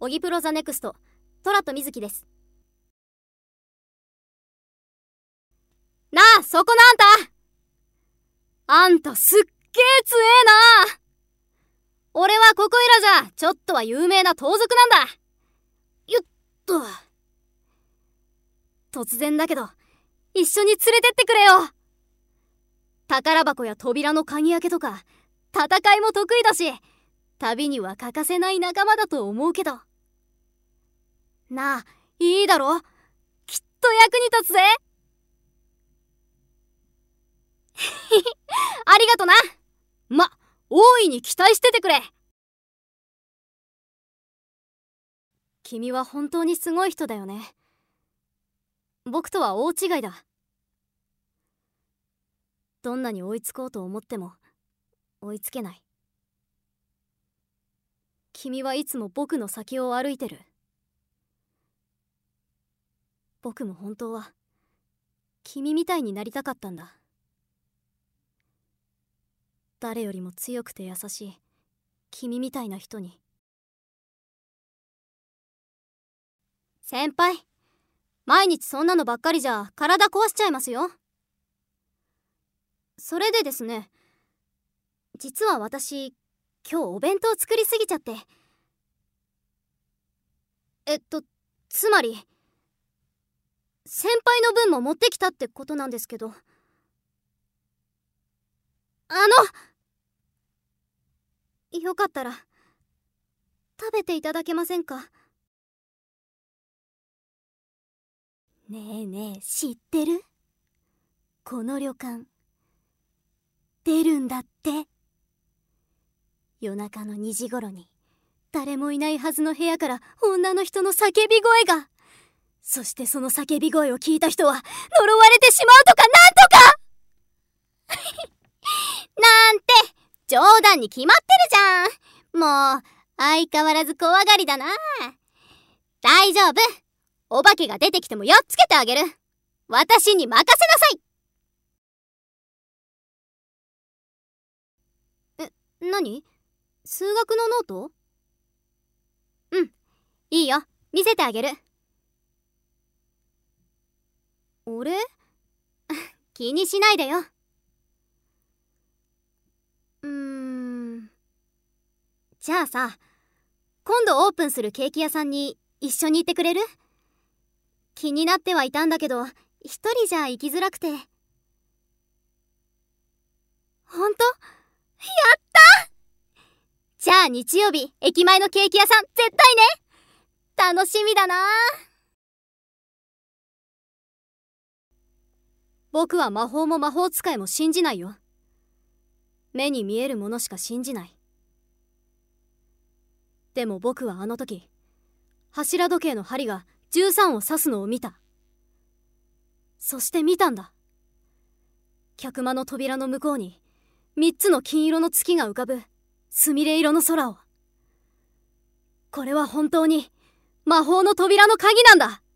オギプロザネクスト、トラとミズキです。なあ、そこのあんたすっげえ強えな。俺はここいらじゃちょっとは有名な盗賊なんだ。よっと。突然だけど一緒に連れてってくれよ。宝箱や扉の鍵開けとか戦いも得意だし、旅には欠かせない仲間だと思うけど。なあ、いいだろ、きっと役に立つぜ。ありがとな。大いに期待しててくれ。君は本当にすごい人だよね。僕とは大違いだ。どんなに追いつこうと思っても追いつけない。君はいつも僕の先を歩いてる。僕も本当は君みたいになりたかったんだ。誰よりも強くて優しい君みたいな人に。先輩、毎日そんなのばっかりじゃ体壊しちゃいますよ。それでですね、実は私今日お弁当作りすぎちゃって。つまり先輩の分も持ってきたってことなんですけど。よかったら食べていただけませんか？ねえねえ、知ってる？この旅館出るんだって。夜中の2時頃に誰もいないはずの部屋から女の人の叫び声が。そしてその叫び声を聞いた人は呪われてしまうとかなんとかなんて冗談に決まってるじゃん。もう相変わらず怖がりだな。大丈夫、お化けが出てきてもやっつけてあげる。私に任せなさい。何？数学のノート？うん、いいよ、見せてあげる。俺？気にしないでよ。じゃあさ、今度オープンするケーキ屋さんに一緒に行ってくれる？気になってはいたんだけど、一人じゃ行きづらくて。ほんと？やった！じゃあ日曜日、駅前のケーキ屋さん絶対ね。楽しみだな。僕は魔法も魔法使いも信じないよ。目に見えるものしか信じない。でも僕はあの時、柱時計の針が13を指すのを見た。そして見たんだ。客間の扉の向こうに3つの金色の月が浮かぶすみれ色の空を。これは本当に魔法の扉の鍵なんだ。